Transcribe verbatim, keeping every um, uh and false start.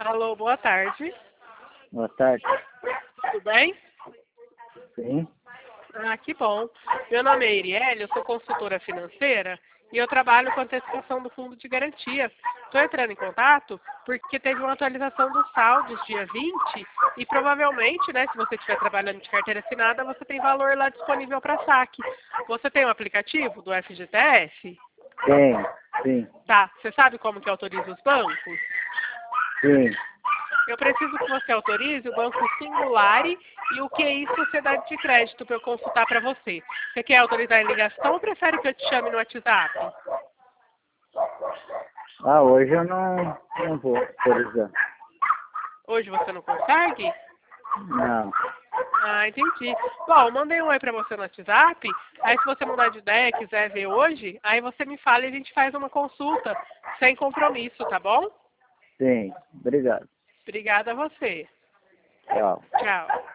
Alô, boa tarde. Boa tarde. Tudo bem? Sim. Ah, que bom. Meu nome é Iriele, eu sou consultora financeira e eu trabalho com antecipação do fundo de garantia. Estou entrando em contato porque teve uma atualização dos saldos dia vinte e provavelmente, né, se você estiver trabalhando de carteira assinada, você tem valor lá disponível para saque. Você tem um aplicativo do F G T S? Tem, sim, Tá. Você sabe como que autoriza os bancos? sim. Eu preciso que você autorize o Banco Singulari e o Q I Sociedade de Crédito para eu consultar para você. Você quer autorizar em ligação ou prefere que eu te chame no WhatsApp? Ah, hoje eu não, não vou autorizar. Hoje você não consegue? Não. Ah, entendi. Bom, eu mandei um oi para você no WhatsApp. Aí se você mudar de ideia e quiser ver hoje, aí você me fala e a gente faz uma consulta sem compromisso, tá bom? Sim, obrigado. Obrigada a você. Tchau. Tchau.